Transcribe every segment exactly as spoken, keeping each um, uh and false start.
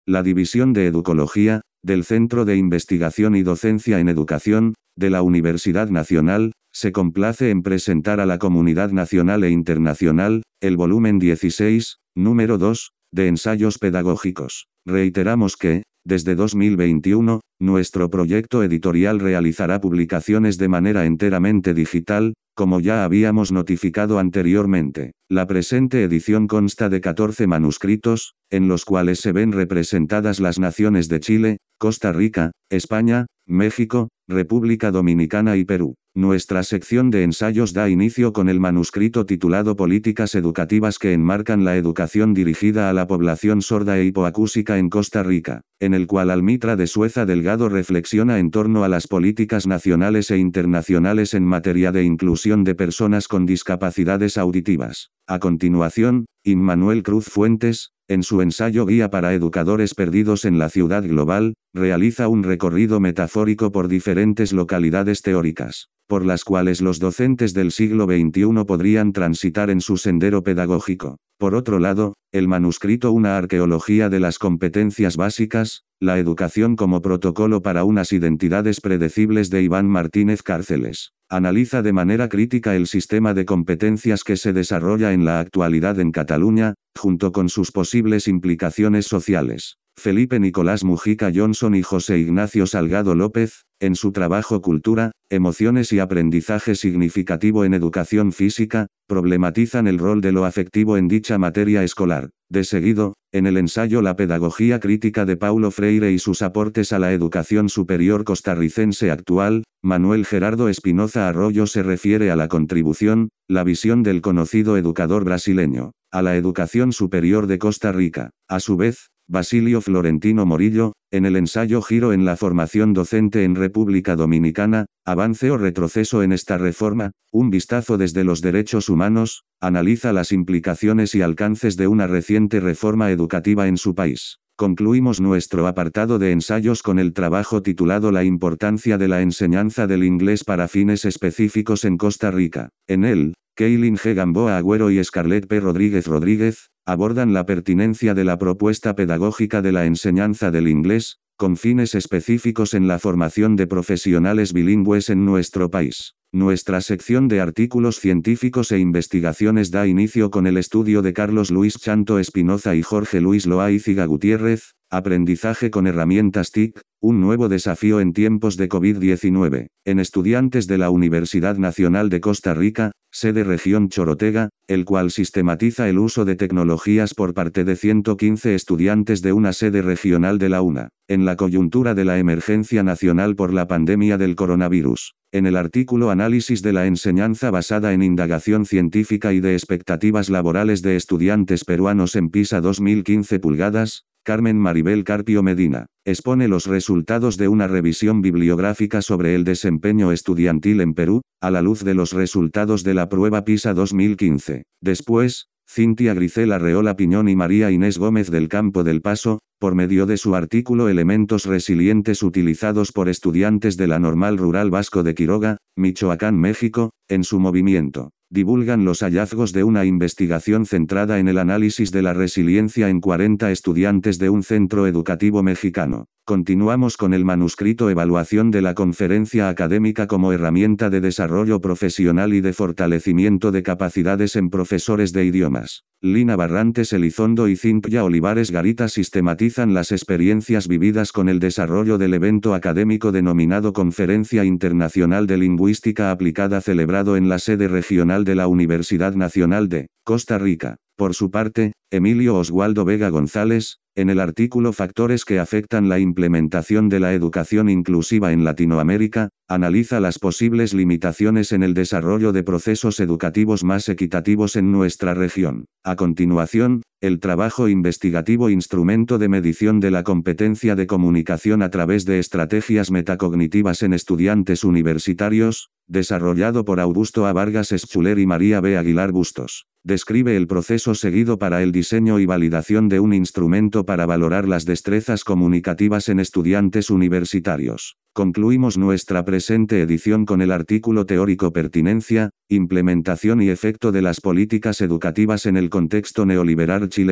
La División de Educología, del Centro de Investigación y Docencia en Educación, de la Universidad Nacional, se complace en presentar a la comunidad nacional e internacional, el volumen dieciséis, número dos, de ensayos pedagógicos. Reiteramos que, desde dos mil veintiuno, nuestro proyecto editorial realizará publicaciones de manera enteramente digital, como ya habíamos notificado anteriormente. La presente edición consta de catorce manuscritos, en los cuales se ven representadas las naciones de Chile, Costa Rica, España, México, República Dominicana y Perú. Nuestra sección de ensayos da inicio con el manuscrito titulado Políticas educativas que enmarcan la educación dirigida a la población sorda e hipoacúsica en Costa Rica, en el cual Almitra de Sueza Delgado reflexiona en torno a las políticas nacionales e internacionales en materia de inclusión de personas con discapacidades auditivas. A continuación, Immanuel Cruz Fuentes, en su ensayo Guía para Educadores Perdidos en la Ciudad Global, realiza un recorrido metafórico por diferentes localidades teóricas, por las cuales los docentes del siglo veintiuno podrían transitar en su sendero pedagógico. Por otro lado, el manuscrito Una arqueología de las competencias básicas, la educación como protocolo para unas identidades predecibles de Iván Martínez Cárceles, analiza de manera crítica el sistema de competencias que se desarrolla en la actualidad en Cataluña, junto con sus posibles implicaciones sociales. Felipe Nicolás Mujica Johnson y José Ignacio Salgado López, en su trabajo Cultura, Emociones y Aprendizaje Significativo en Educación Física, problematizan el rol de lo afectivo en dicha materia escolar. De seguido, en el ensayo La pedagogía crítica de Paulo Freire y sus aportes a la educación superior costarricense actual, Manuel Gerardo Espinoza Arroyo se refiere a la contribución, la visión del conocido educador brasileño, a la educación superior de Costa Rica. A su vez, Basilio Florentino Morillo, en el ensayo Giro en la formación docente en República Dominicana, avance o retroceso en esta reforma, un vistazo desde los derechos humanos, analiza las implicaciones y alcances de una reciente reforma educativa en su país. Concluimos nuestro apartado de ensayos con el trabajo titulado La importancia de la enseñanza del inglés para fines específicos en Costa Rica. En él, Keilin G. Gamboa Agüero y Scarlett P. Rodríguez Rodríguez, abordan la pertinencia de la propuesta pedagógica de la enseñanza del inglés, con fines específicos en la formación de profesionales bilingües en nuestro país. Nuestra sección de artículos científicos e investigaciones da inicio con el estudio de Carlos Luis Chanto Espinoza y Jorge Luis Loaiziga Gutiérrez, Aprendizaje con herramientas T I C, un nuevo desafío en tiempos de COVID diecinueve, en estudiantes de la Universidad Nacional de Costa Rica, sede región Chorotega, el cual sistematiza el uso de tecnologías por parte de ciento quince estudiantes de una sede regional de la UNA, en la coyuntura de la emergencia nacional por la pandemia del coronavirus. En el artículo Análisis de la enseñanza basada en indagación científica y de expectativas laborales de estudiantes peruanos en PISA dos mil quince pulgadas, Carmen Maribel Carpio Medina, expone los resultados de una revisión bibliográfica sobre el desempeño estudiantil en Perú, a la luz de los resultados de la prueba PISA dos mil quince. Después, Cintia Gricela Arreola Piñón y María Inés Gómez del Campo del Paso, por medio de su artículo Elementos resilientes utilizados por estudiantes de la Normal Rural Vasco de Quiroga, Michoacán, México, en su movimiento, divulgan los hallazgos de una investigación centrada en el análisis de la resiliencia en cuarenta estudiantes de un centro educativo mexicano. Continuamos con el manuscrito Evaluación de la conferencia académica como herramienta de desarrollo profesional y de fortalecimiento de capacidades en profesores de idiomas. Lina Barrantes Elizondo y Cintia Olivares Garita sistematizan las experiencias vividas con el desarrollo del evento académico denominado Conferencia Internacional de Lingüística Aplicada celebrado en la sede regional de la Universidad Nacional de Costa Rica. Por su parte, Emilio Oswaldo Vega González, en el artículo Factores que afectan la implementación de la educación inclusiva en Latinoamérica, analiza las posibles limitaciones en el desarrollo de procesos educativos más equitativos en nuestra región. A continuación, el trabajo investigativo Instrumento de medición de la competencia de comunicación a través de estrategias metacognitivas en estudiantes universitarios, desarrollado por Augusto A. Vargas Eschuler y María B. Aguilar Bustos, describe el proceso seguido para el diseño y validación de un instrumento para valorar las destrezas comunicativas en estudiantes universitarios. Concluimos nuestra presente edición con el artículo teórico Pertinencia, implementación y efecto de las políticas educativas en el contexto neoliberal chileno.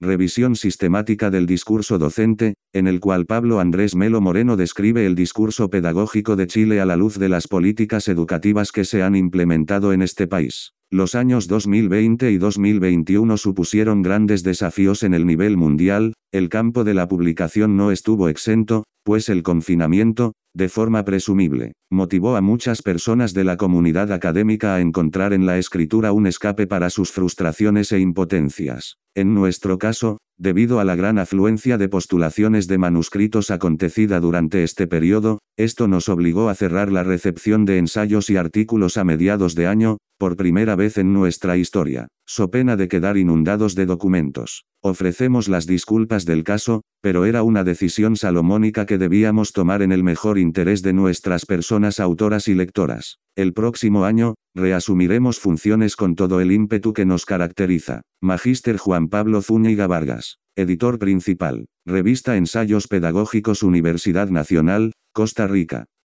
Revisión sistemática del discurso docente, en el cual Pablo Andrés Melo Moreno describe el discurso pedagógico de Chile a la luz de las políticas educativas que se han implementado en este país. Los años dos mil veinte y dos mil veintiuno supusieron grandes desafíos en el nivel mundial, el campo de la publicación no estuvo exento, pues el confinamiento, de forma presumible, motivó a muchas personas de la comunidad académica a encontrar en la escritura un escape para sus frustraciones e impotencias. En nuestro caso, debido a la gran afluencia de postulaciones de manuscritos acontecida durante este periodo, esto nos obligó a cerrar la recepción de ensayos y artículos a mediados de año, por primera vez en nuestra historia, so pena de quedar inundados de documentos. Ofrecemos las disculpas del caso, pero era una decisión salomónica que debíamos tomar en el mejor interés de nuestras personas autoras y lectoras. El próximo año, reasumiremos funciones con todo el ímpetu que nos caracteriza. Magíster Juan Pablo Zúñiga Vargas. Editor principal. Revista Ensayos Pedagógicos Universidad Nacional, Costa Rica.